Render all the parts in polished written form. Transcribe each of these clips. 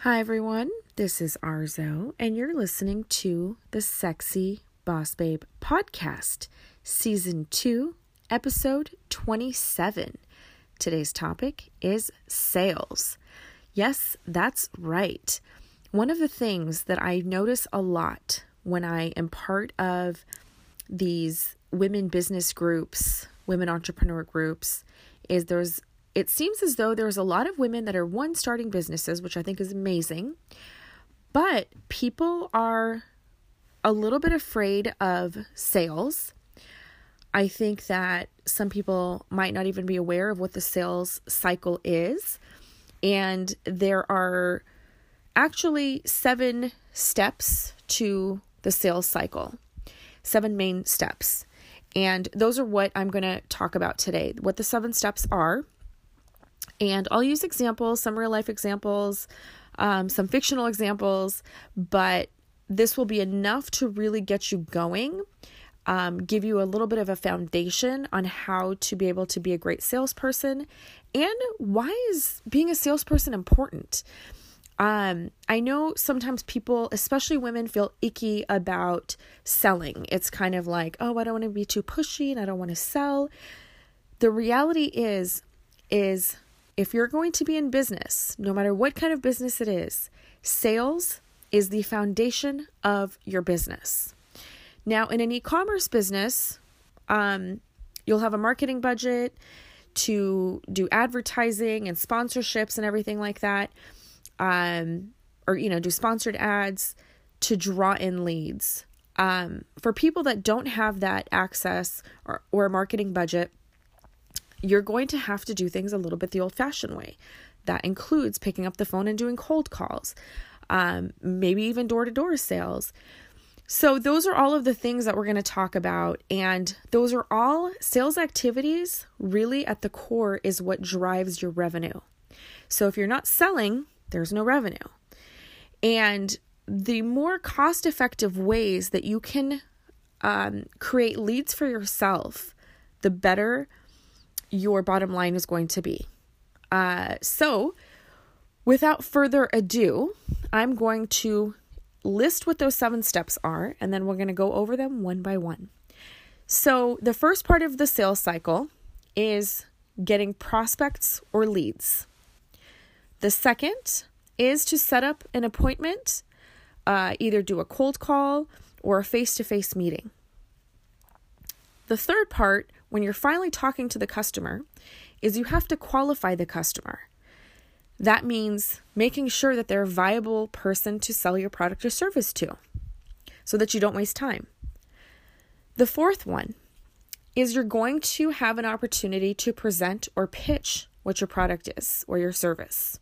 Hi everyone, this is Arzo, and you're listening to the Sexy Boss Babe podcast, Season 2, Episode 27. Today's topic is sales. Yes, that's right. One of the things that I notice a lot when I am part of these women business groups, women entrepreneur groups, is it seems as though there's a lot of women that are starting businesses, which I think is amazing, but people are a little bit afraid of sales. I think that some people might not even be aware of what the sales cycle is. And there are actually 7 steps to the sales cycle, 7 main steps. And those are what I'm going to talk about today, what the 7 steps are. And I'll use examples, some real life examples, some fictional examples, but this will be enough to really get you going, give you a little bit of a foundation on how to be able to be a great salesperson and why is being a salesperson important. I know sometimes people, especially women, feel icky about selling. It's kind of like, oh, I don't want to be too pushy and I don't want to sell. The reality is if you're going to be in business, no matter what kind of business it is, sales is the foundation of your business. Now, in an e-commerce business, you'll have a marketing budget to do advertising and sponsorships and everything like that, or do sponsored ads to draw in leads. For people that don't have that access or a marketing budget, you're going to have to do things a little bit the old-fashioned way. That includes picking up the phone and doing cold calls, maybe even door-to-door sales. So those are all of the things that we're going to talk about. And those are all sales activities. Really at the core is what drives your revenue. So if you're not selling, there's no revenue. And the more cost-effective ways that you can create leads for yourself, the better your bottom line is going to be. So without further ado, I'm going to list what those 7 steps are, and then we're going to go over them one by one. So the first part of the sales cycle is getting prospects or leads. The second is to set up an appointment, either do a cold call or a face-to-face meeting. The third part, when you're finally talking to the customer, is you have to qualify the customer. That means making sure that they're a viable person to sell your product or service to so that you don't waste time. The fourth one is you're going to have an opportunity to present or pitch what your product is or your service.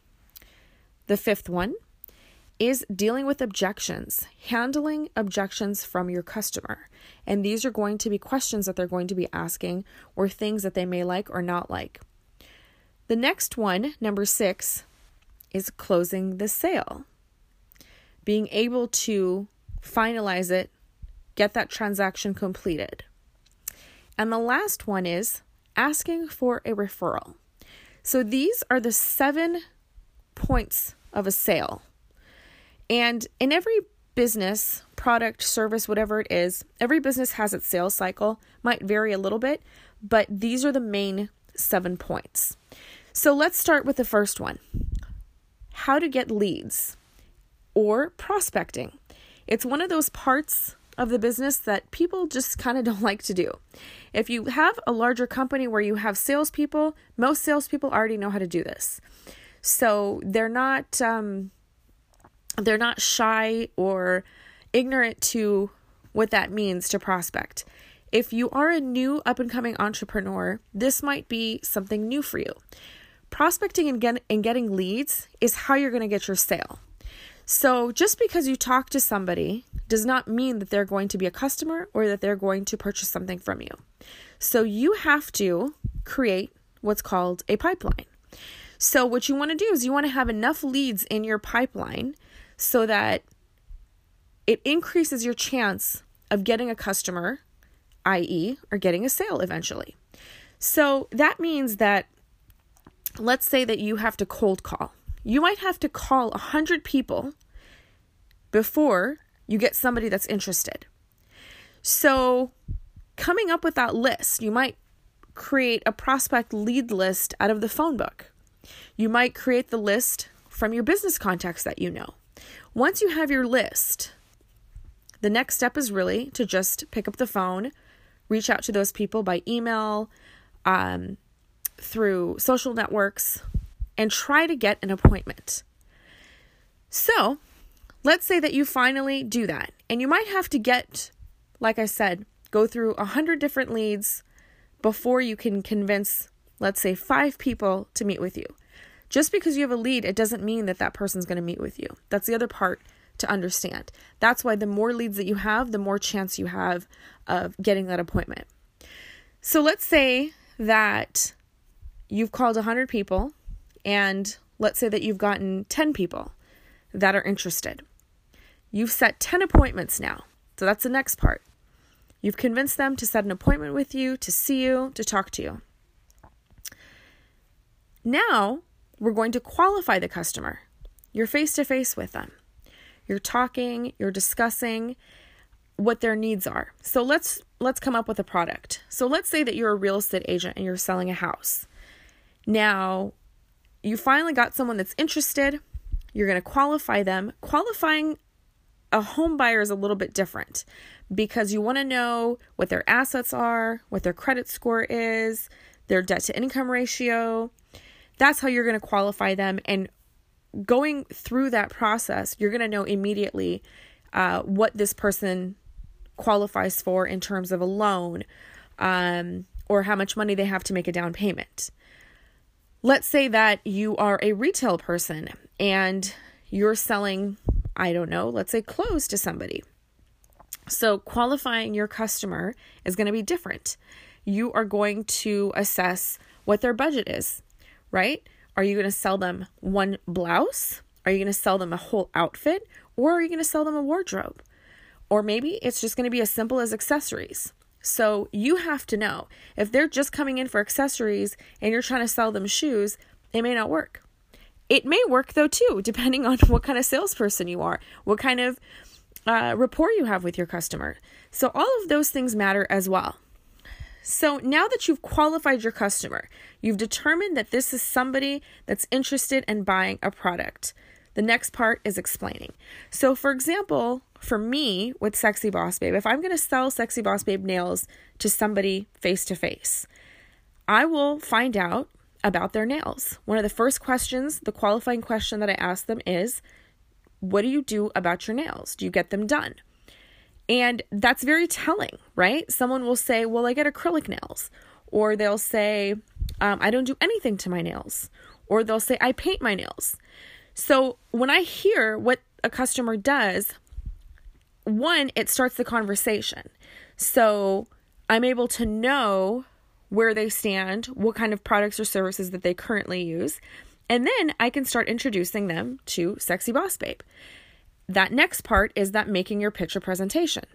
The fifth one is dealing with objections, handling objections from your customer. And these are going to be questions that they're going to be asking or things that they may like or not like. The next one, number 6, is closing the sale. Being able to finalize it, get that transaction completed. And the last one is asking for a referral. So these are the 7 points of a sale. And in every business, product, service, whatever it is, every business has its sales cycle, might vary a little bit, but these are the main 7 points. So let's start with the first one. How to get leads or prospecting. It's one of those parts of the business that people just kind of don't like to do. If you have a larger company where you have salespeople, most salespeople already know how to do this. So they're not shy or ignorant to what that means to prospect. If you are a new up-and-coming entrepreneur, this might be something new for you. Prospecting and getting leads is how you're going to get your sale. So just because you talk to somebody does not mean that they're going to be a customer or that they're going to purchase something from you. So you have to create what's called a pipeline. So what you want to do is you want to have enough leads in your pipeline so that it increases your chance of getting a customer, i.e., or getting a sale eventually. So that means that let's say that you have to cold call. you might have to call 100 people before you get somebody that's interested. So coming up with that list, you might create a prospect lead list out of the phone book. You might create the list from your business contacts that you know. Once you have your list, the next step is really to just pick up the phone, reach out to those people by email, through social networks, and try to get an appointment. So let's say that you finally do that, and you might have to get, like I said, go through 100 different leads before you can convince, let's say, 5 people to meet with you. Just because you have a lead, it doesn't mean that that person's going to meet with you. That's the other part to understand. That's why the more leads that you have, the more chance you have of getting that appointment. So let's say that you've called 100 people, and let's say that you've gotten 10 people that are interested. You've set 10 appointments now. So that's the next part. You've convinced them to set an appointment with you, to see you, to talk to you. Now, we're going to qualify the customer. You're face-to-face with them. You're talking, you're discussing what their needs are. So let's come up with a product. So let's say that you're a real estate agent and you're selling a house. Now, you finally got someone that's interested. You're going to qualify them. Qualifying a home buyer is a little bit different because you want to know what their assets are, what their credit score is, their debt to income ratio. That's how you're going to qualify them. And going through that process, you're going to know immediately what this person qualifies for in terms of a loan, or how much money they have to make a down payment. Let's say that you are a retail person and you're selling, I don't know, let's say clothes to somebody. So qualifying your customer is going to be different. You are going to assess what their budget is, right? Are you going to sell them one blouse? Are you going to sell them a whole outfit? Or are you going to sell them a wardrobe? Or maybe it's just going to be as simple as accessories. So you have to know if they're just coming in for accessories and you're trying to sell them shoes, it may not work. It may work though too, depending on what kind of salesperson you are, what kind of rapport you have with your customer. So all of those things matter as well. So now that you've qualified your customer, you've determined that this is somebody that's interested in buying a product. The next part is explaining. So for example, for me with Sexy Boss Babe, if I'm going to sell Sexy Boss Babe nails to somebody face to face, I will find out about their nails. One of the first questions, the qualifying question that I ask them is, what do you do about your nails? Do you get them done? And that's very telling, right? Someone will say, well, I get acrylic nails. Or they'll say, I don't do anything to my nails. Or they'll say, I paint my nails. So when I hear what a customer does, one, it starts the conversation. So I'm able to know where they stand, what kind of products or services that they currently use. And then I can start introducing them to Sexy Boss Babe. That next part is that making your pitch or presentation.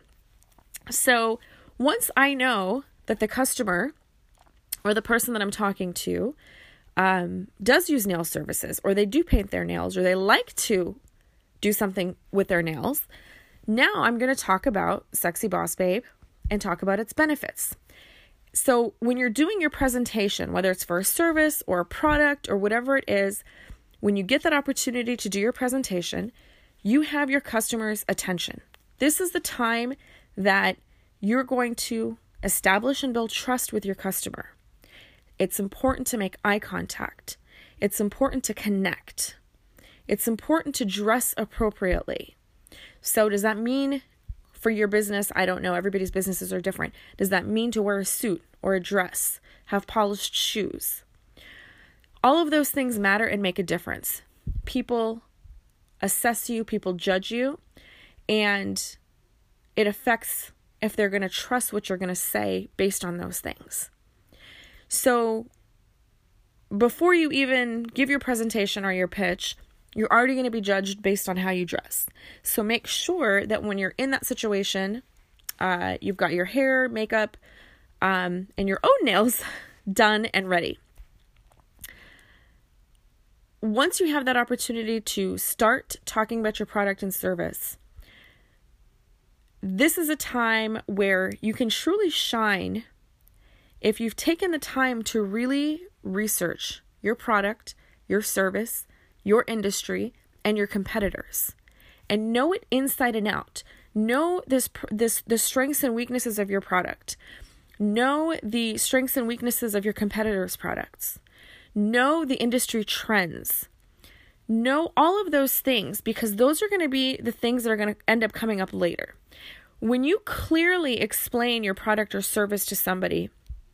So once I know that the customer or the person that I'm talking to does use nail services, or they do paint their nails, or they like to do something with their nails, now I'm going to talk about Sexy Boss Babe and talk about its benefits. So when you're doing your presentation, whether it's for a service or a product or whatever it is, when you get that opportunity to do your presentation, you have your customer's attention. This is the time that you're going to establish and build trust with your customer. It's important to make eye contact. It's important to connect. It's important to dress appropriately. So does that mean for your business, I don't know, everybody's businesses are different. Does that mean to wear a suit or a dress, have polished shoes? All of those things matter and make a difference. People assess you, people judge you, and it affects if they're going to trust what you're going to say based on those things. So before you even give your presentation or your pitch, you're already going to be judged based on how you dress. So make sure that when you're in that situation, you've got your hair, makeup, and your own nails done and ready. once you have that opportunity to start talking about your product and service, this is a time where you can truly shine if you've taken the time to really research your product, your service, your industry, and your competitors, and know it inside and out. Know the strengths and weaknesses of your product. Know the strengths and weaknesses of your competitors' products. Know the industry trends. Know all of those things, because those are going to be the things that are going to end up coming up later. When you clearly explain your product or service to somebody,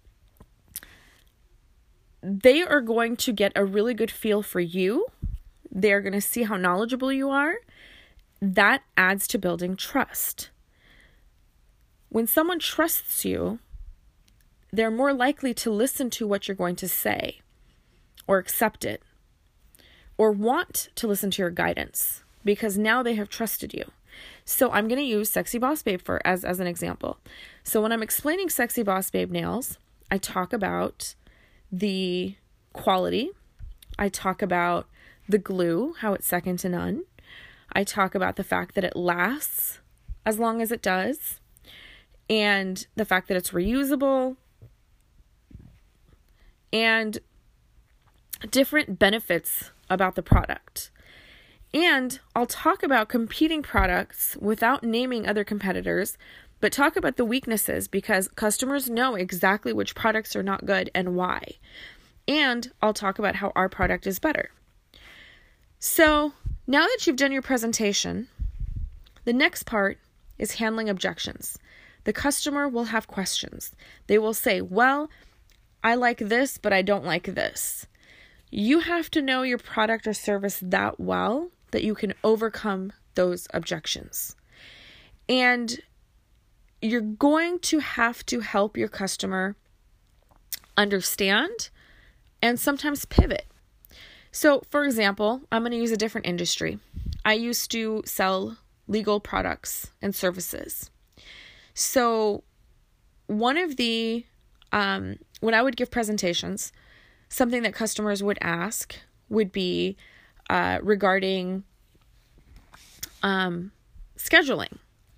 they are going to get a really good feel for you. They're going to see how knowledgeable you are. That adds to building trust. When someone trusts you, they're more likely to listen to what you're going to say, or accept it, or want to listen to your guidance, because now they have trusted you. So I'm going to use Sexy Boss Babe as an example. So when I'm explaining Sexy Boss Babe nails, I talk about the quality. I talk about the glue, how it's second to none. I talk about the fact that it lasts as long as it does, and the fact that it's reusable, and different benefits about the product. And I'll talk about competing products without naming other competitors, but talk about the weaknesses, because customers know exactly which products are not good and why. And I'll talk about how our product is better. So now that you've done your presentation, the next part is handling objections. The customer will have questions. They will say, well, I like this, but I don't like this. You have to know your product or service that well that you can overcome those objections. And you're going to have to help your customer understand and sometimes pivot. So, for example, I'm going to use a different industry. I used to sell legal products and services. So, one of the, when I would give presentations, something that customers would ask would be regarding scheduling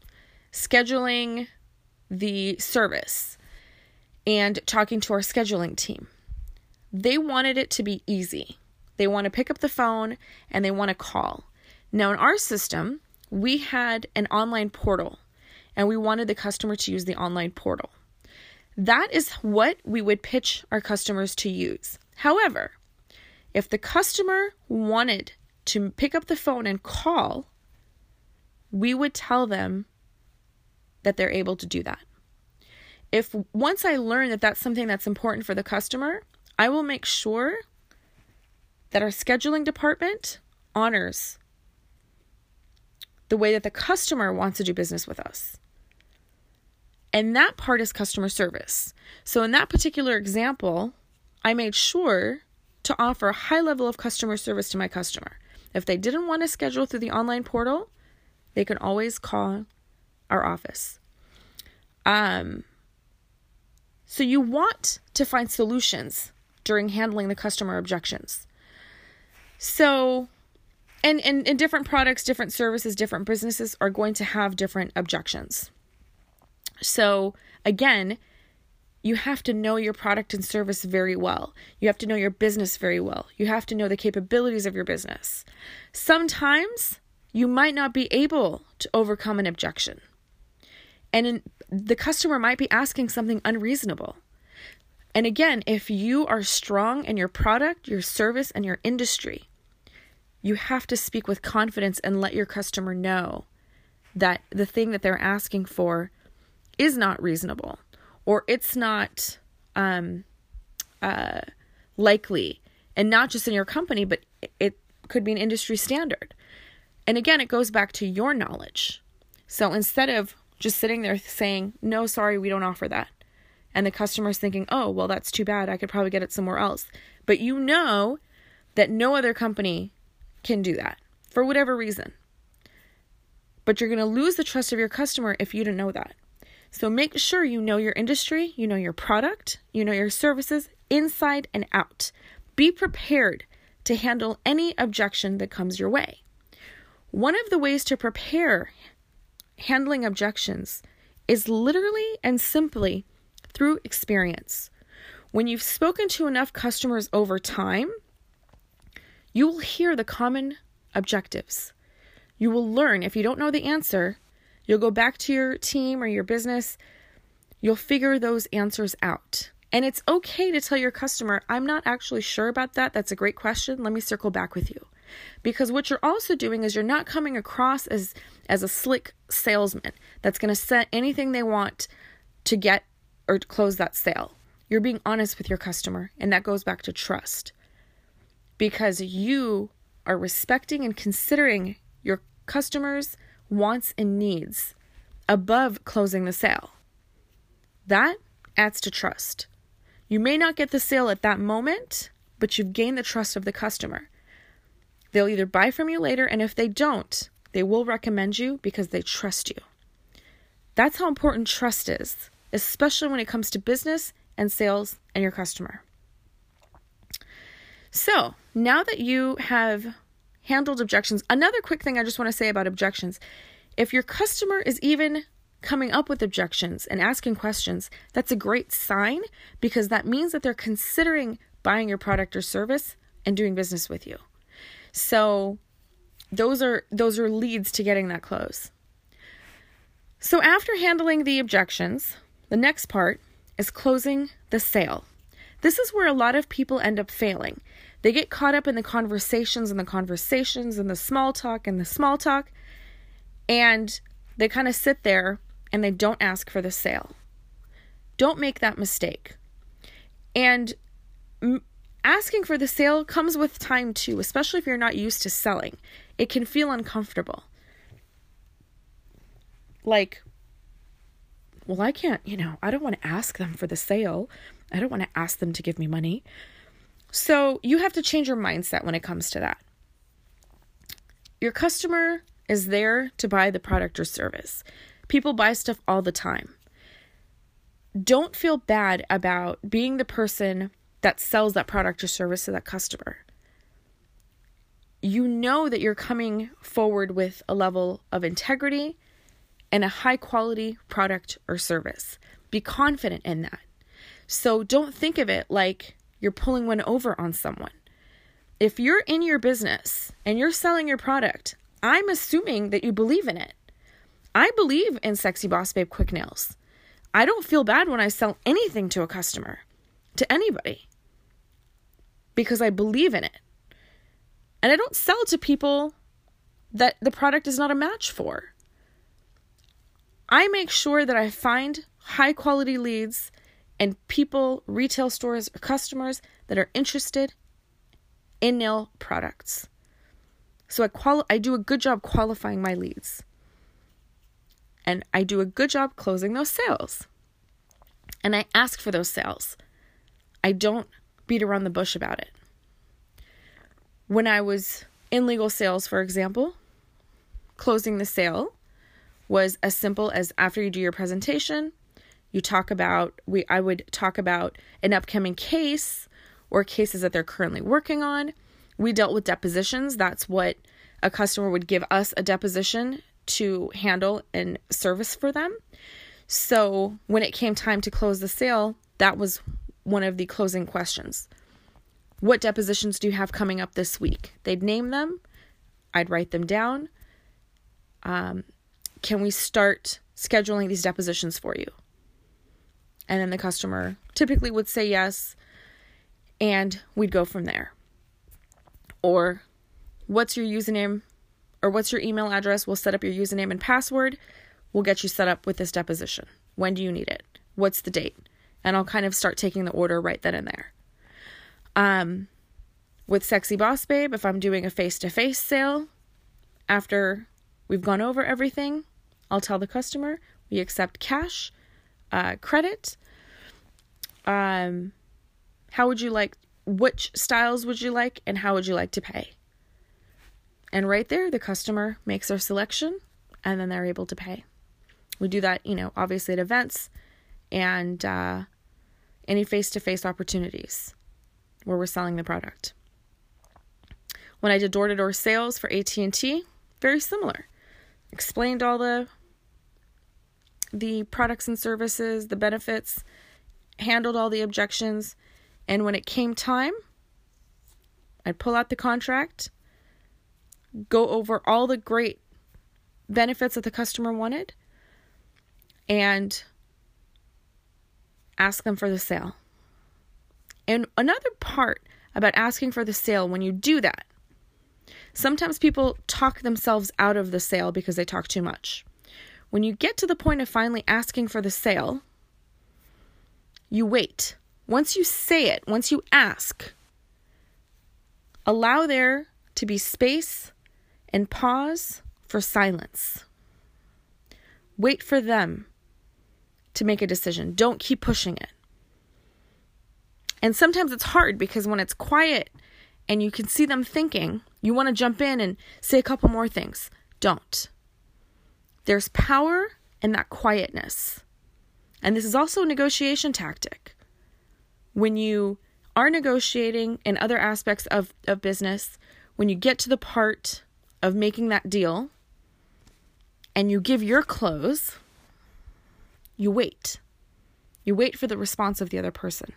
the service and talking to our scheduling team. They wanted it to be easy. They want to pick up the phone and they want to call. Now in our system, we had an online portal and we wanted the customer to use the online portal. That is what we would pitch our customers to use. However, if the customer wanted to pick up the phone and call, we would tell them that they're able to do that. If once I learn that that's something that's important for the customer, I will make sure that our scheduling department honors the way that the customer wants to do business with us. And that part is customer service. So in that particular example, I made sure to offer a high level of customer service to my customer. If they didn't want to schedule through the online portal, they can always call our office. So you want to find solutions during handling the customer objections. So, and different products, different services, different businesses are going to have different objections. So again, you have to know your product and service very well. You have to know your business very well. You have to know the capabilities of your business. Sometimes you might not be able to overcome an objection. And the customer might be asking something unreasonable. And again, if you are strong in your product, your service, and your industry, you have to speak with confidence and let your customer know that the thing that they're asking for is not reasonable, or it's not likely, and not just in your company, but it could be an industry standard. And again, it goes back to your knowledge. So instead of just sitting there saying, no, sorry, we don't offer that, and the customer's thinking, oh, well, that's too bad, I could probably get it somewhere else. But you know that no other company can do that for whatever reason. But you're going to lose the trust of your customer if you don't know that. So make sure you know your industry, you know your product, you know your services inside and out. Be prepared to handle any objection that comes your way. One of the ways to prepare handling objections is literally and simply through experience. When you've spoken to enough customers over time, you will hear the common objectives. You will learn. If you don't know the answer, you'll go back to your team or your business. You'll figure those answers out. And it's okay to tell your customer, I'm not actually sure about that. That's a great question. Let me circle back with you. Because what you're also doing is you're not coming across as a slick salesman that's going to set anything they want to get or to close that sale. You're being honest with your customer, and that goes back to trust. Because you are respecting and considering your customers' wants and needs above closing the sale. That adds to trust. You may not get the sale at that moment, but you've gained the trust of the customer. They'll either buy from you later, and if they don't, they will recommend you because they trust you. That's how important trust is, especially when it comes to business and sales and your customer. So, now that you have handled objections, another quick thing I just want to say about objections. If your customer is even coming up with objections and asking questions, that's a great sign because that means that they're considering buying your product or service and doing business with you. So those are leads to getting that close. So after handling the objections, the next part is closing the sale. This is where a lot of people end up failing. They get caught up in the conversations and the small talk, and they kind of sit there and they don't ask for the sale. Don't make that mistake. And asking for the sale comes with time too, especially if you're not used to selling. It can feel uncomfortable. Like, well, I can't, I don't want to ask them for the sale. I don't want to ask them to give me money. So you have to change your mindset when it comes to that. Your customer is there to buy the product or service. People buy stuff all the time. Don't feel bad about being the person that sells that product or service to that customer. You know that you're coming forward with a level of integrity and a high quality product or service. Be confident in that. So don't think of it like you're pulling one over on someone. If you're in your business and you're selling your product, I'm assuming that you believe in it. I believe in Sexy Boss Babe Quick Nails. I don't feel bad when I sell anything to a customer, to anybody, because I believe in it. And I don't sell to people that the product is not a match for. I make sure that I find high quality leads and people, retail stores, or customers that are interested in nail products. So I do a good job qualifying my leads. And I do a good job closing those sales. And I ask for those sales. I don't beat around the bush about it. When I was in legal sales, for example, closing the sale was as simple as after you do your presentation, I would talk about an upcoming case or cases that they're currently working on. We dealt with depositions. That's what a customer would give us a deposition to handle and service for them. So when it came time to close the sale, that was one of the closing questions. What depositions do you have coming up this week? They'd name them. I'd write them down. Can we start scheduling these depositions for you? And then the customer typically would say yes, and we'd go from there. Or what's your username or what's your email address? We'll set up your username and password. We'll get you set up with this deposition. When do you need it? What's the date? And I'll kind of start taking the order right then and there. With Sexy Boss Babe, if I'm doing a face-to-face sale, after we've gone over everything, I'll tell the customer we accept cash, credit. Which styles would you like, and how would you like to pay? And right there, the customer makes their selection, and then they're able to pay. We do that, obviously at events and any face-to-face opportunities where we're selling the product. When I did door-to-door sales for AT&T, very similar. Explained all the products and services, the benefits, handled all the objections, and when it came time, I'd pull out the contract, go over all the great benefits that the customer wanted, and ask them for the sale. And another part about asking for the sale, when you do that, sometimes people talk themselves out of the sale because they talk too much. When you get to the point of finally asking for the sale, you wait. Once you say it, once you ask, allow there to be space and pause for silence. Wait for them to make a decision. Don't keep pushing it. And sometimes it's hard because when it's quiet and you can see them thinking, you want to jump in and say a couple more things. Don't. There's power in that quietness. And this is also a negotiation tactic. When you are negotiating in other aspects of business, when you get to the part of making that deal and you give your close, you wait. You wait for the response of the other person.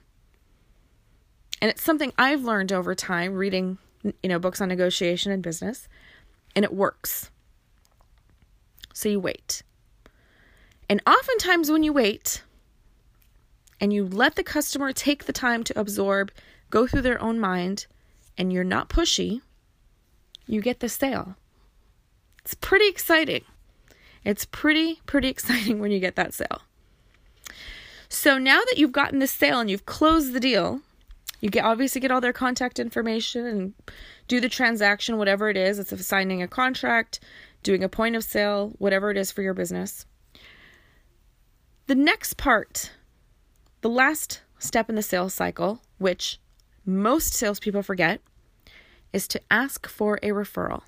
And it's something I've learned over time reading, books on negotiation and business, and it works. So you wait. And oftentimes when you wait and you let the customer take the time to absorb, go through their own mind, and you're not pushy, you get the sale. It's pretty exciting. It's pretty exciting when you get that sale. So now that you've gotten the sale and you've closed the deal, you obviously get all their contact information and do the transaction, whatever it is. It's signing a contract, doing a point of sale, whatever it is for your business. The next part, the last step in the sales cycle, which most salespeople forget, is to ask for a referral.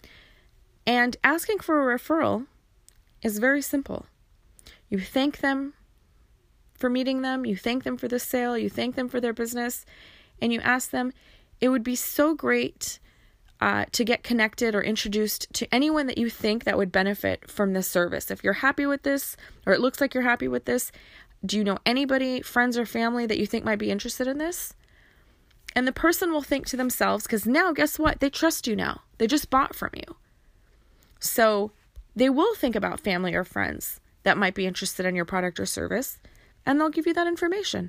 And asking for a referral is very simple. You thank them for meeting them, you thank them for the sale, you thank them for their business, and you ask them, it would be so great to get connected or introduced to anyone that you think that would benefit from this service. If you're happy with this, or it looks like you're happy with this, do you know anybody, friends or family that you think might be interested in this? And the person will think to themselves, because now guess what? They trust you now. They just bought from you. So they will think about family or friends that might be interested in your product or service, and they'll give you that information.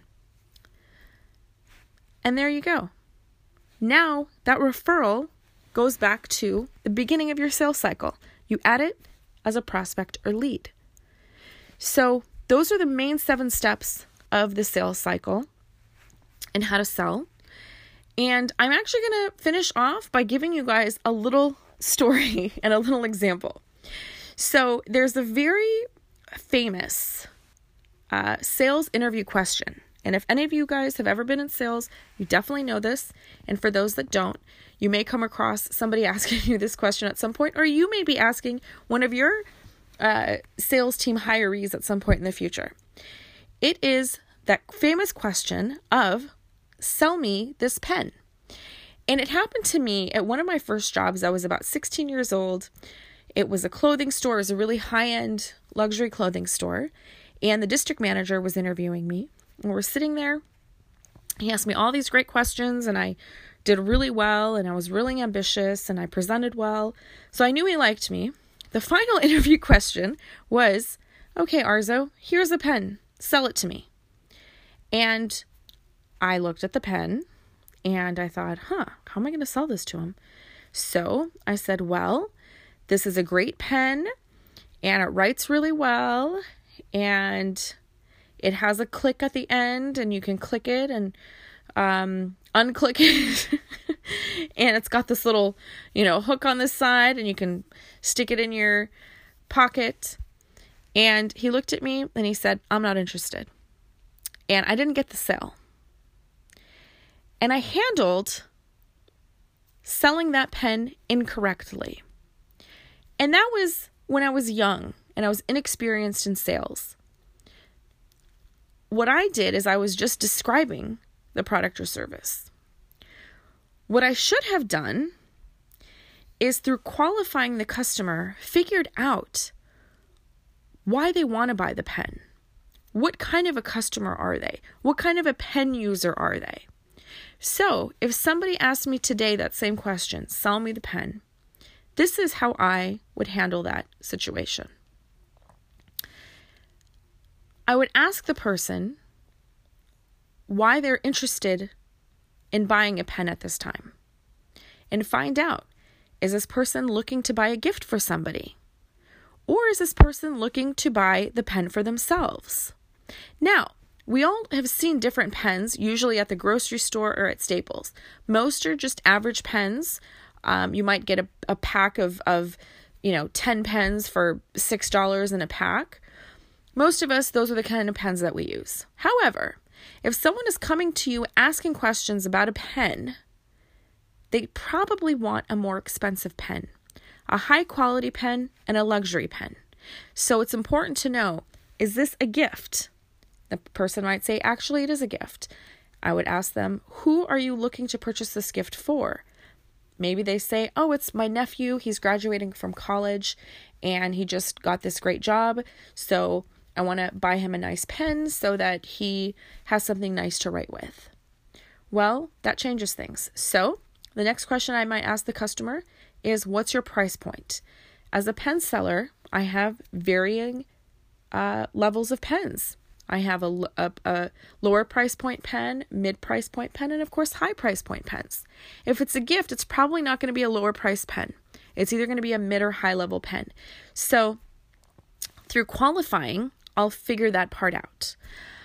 And there you go. Now that referral goes back to the beginning of your sales cycle. You add it as a prospect or lead. So those are the main 7 steps of the sales cycle and how to sell. And I'm actually going to finish off by giving you guys a little story and a little example. So there's a very famous sales interview question. And if any of you guys have ever been in sales, you definitely know this. And for those that don't, you may come across somebody asking you this question at some point, or you may be asking one of your sales team hirees at some point in the future. It is that famous question of, sell me this pen. And it happened to me at one of my first jobs. I was about 16 years old. It was a clothing store. It was a really high-end luxury clothing store. And the district manager was interviewing me. And we're sitting there. He asked me all these great questions, and I did really well, and I was really ambitious, and I presented well. So I knew he liked me. The final interview question was, okay, Arzo, here's a pen. Sell it to me. And I looked at the pen, and I thought, how am I going to sell this to him? So I said, well, this is a great pen, and it writes really well, and it has a click at the end, and you can click it and unclick it. And it's got this little, hook on this side, and you can stick it in your pocket. And he looked at me and he said, I'm not interested. And I didn't get the sale. And I handled selling that pen incorrectly. And that was when I was young and I was inexperienced in sales. What I did is I was just describing the product or service. What I should have done is through qualifying the customer, figured out why they want to buy the pen. What kind of a customer are they? What kind of a pen user are they? So if somebody asked me today that same question, sell me the pen, this is how I would handle that situation. I would ask the person why they're interested in buying a pen at this time and find out, is this person looking to buy a gift for somebody? Or is this person looking to buy the pen for themselves? Now, we all have seen different pens, usually at the grocery store or at Staples. Most are just average pens. You might get a pack of 10 pens for $6 in a pack. Most of us, those are the kind of pens that we use. However, if someone is coming to you asking questions about a pen, they probably want a more expensive pen, a high quality pen and a luxury pen. So it's important to know, is this a gift? The person might say, actually, it is a gift. I would ask them, who are you looking to purchase this gift for? Maybe they say, oh, it's my nephew. He's graduating from college and he just got this great job. So I want to buy him a nice pen so that he has something nice to write with. Well, that changes things. So the next question I might ask the customer is, what's your price point? As a pen seller, I have varying levels of pens. I have a lower price point pen, mid price point pen, and of course high price point pens. If it's a gift, it's probably not going to be a lower price pen. It's either going to be a mid or high level pen. So through qualifying, I'll figure that part out.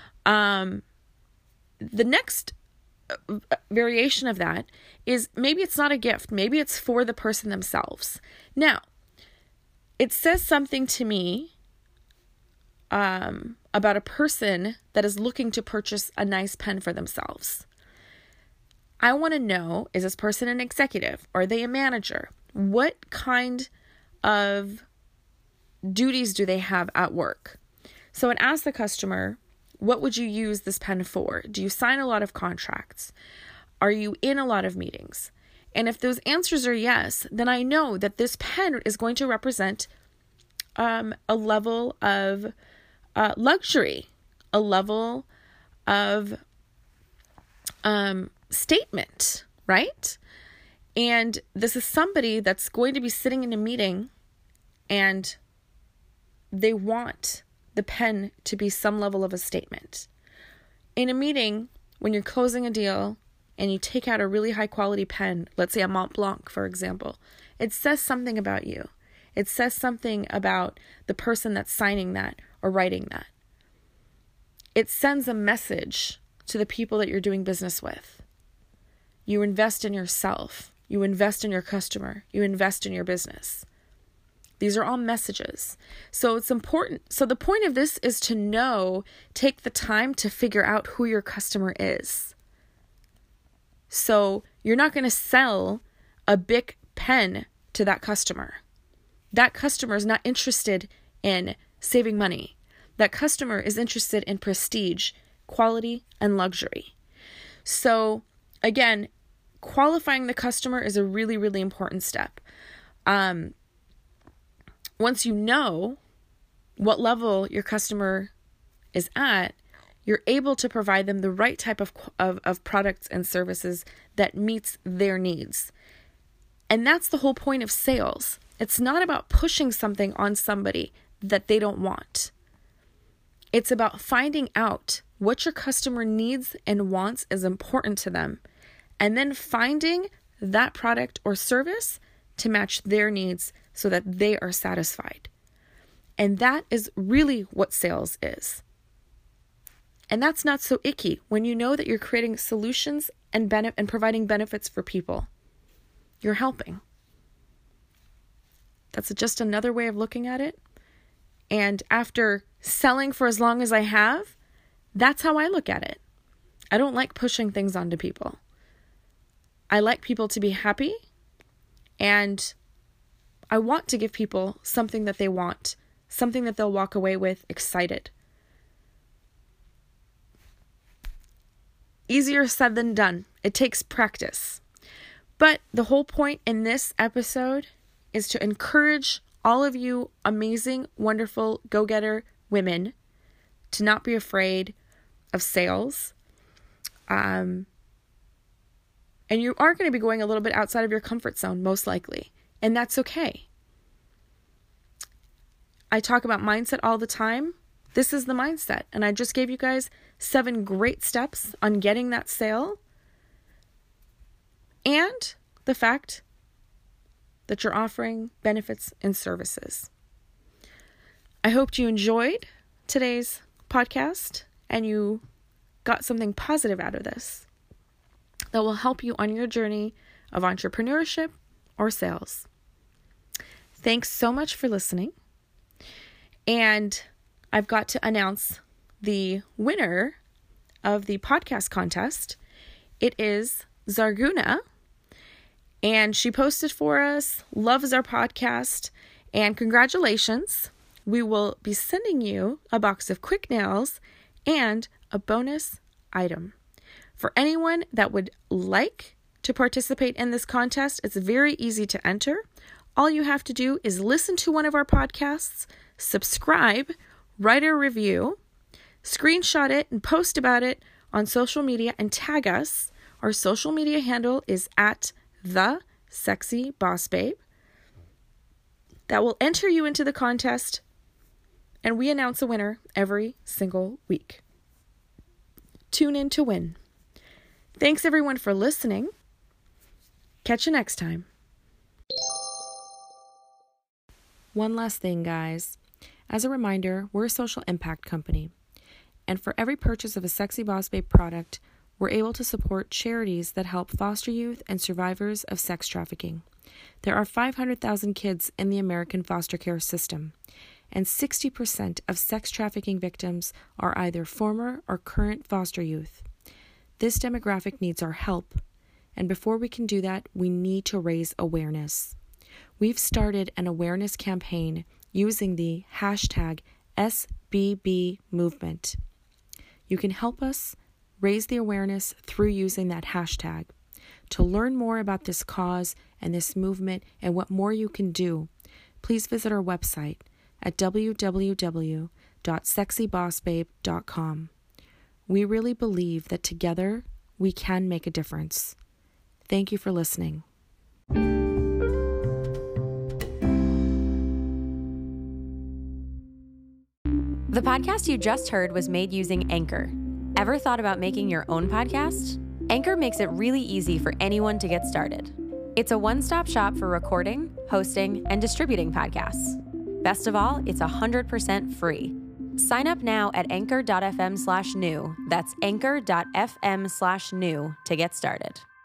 The next variation of that is maybe it's not a gift. Maybe it's for the person themselves. Now, it says something to me about a person that is looking to purchase a nice pen for themselves. I want to know, is this person an executive? Are they a manager? What kind of duties do they have at work? So I'd ask the customer, what would you use this pen for? Do you sign a lot of contracts? Are you in a lot of meetings? And if those answers are yes, then I know that this pen is going to represent a level of luxury, a level of statement, right? And this is somebody that's going to be sitting in a meeting and they want the pen to be some level of a statement. In a meeting, when you're closing a deal and you take out a really high quality pen, let's say a Mont Blanc, for example, it says something about you. It says something about the person that's signing that or writing that. It sends a message to the people that you're doing business with. You invest in yourself. You invest in your customer. You invest in your business. These are all messages. So it's important. So the point of this is to know, take the time to figure out who your customer is. So you're not going to sell a big pen to that customer. That customer is not interested in saving money. That customer is interested in prestige, quality, and luxury. So again, qualifying the customer is a really, really important step. Once you know what level your customer is at, you're able to provide them the right type of products and services that meets their needs. And that's the whole point of sales. It's not about pushing something on somebody that they don't want. It's about finding out what your customer needs and wants is important to them, and then finding that product or service to match their needs so that they are satisfied. And that is really what sales is. And that's not so icky when you know that you're creating solutions and providing benefits for people. You're helping. That's just another way of looking at it. And after selling for as long as I have, that's how I look at it. I don't like pushing things onto people. I like people to be happy, and I want to give people something that they want, something that they'll walk away with excited. Easier said than done. It takes practice. But the whole point in this episode is to encourage all of you amazing, wonderful, go-getter women to not be afraid of sales. And you are going to be going a little bit outside of your comfort zone, most likely. And that's okay. I talk about mindset all the time. This is the mindset. And I just gave you guys 7 great steps on getting that sale. And the fact that you're offering benefits and services. I hope you enjoyed today's podcast and you got something positive out of this that will help you on your journey of entrepreneurship or sales. Thanks so much for listening. And I've got to announce the winner of the podcast contest. It is Zarguna, and she posted for us, loves our podcast, and congratulations. We will be sending you a box of quick nails and a bonus item. For anyone that would like to participate in this contest, it's very easy to enter. All you have to do is listen to one of our podcasts, subscribe, write a review, screenshot it, and post about it on social media and tag us. Our social media handle is @TheSexyBossBabe. That will enter you into the contest, and we announce a winner every single week. Tune in to win. Thanks everyone for listening. Catch you next time. One last thing, guys. As a reminder, we're a social impact company. And for every purchase of a Sexy Boss Babe product, we're able to support charities that help foster youth and survivors of sex trafficking. There are 500,000 kids in the American foster care system, and 60% of sex trafficking victims are either former or current foster youth. This demographic needs our help, and before we can do that, we need to raise awareness. We've started an awareness campaign using the hashtag SBB movement. You can help us raise the awareness through using that hashtag. To learn more about this cause and this movement and what more you can do, please visit our website at www.sexybossbabe.com. We really believe that together we can make a difference. Thank you for listening. The podcast you just heard was made using Anchor. Ever thought about making your own podcast? Anchor makes it really easy for anyone to get started. It's a one-stop shop for recording, hosting, and distributing podcasts. Best of all, it's 100% free. Sign up now at anchor.fm/new. That's anchor.fm/new to get started.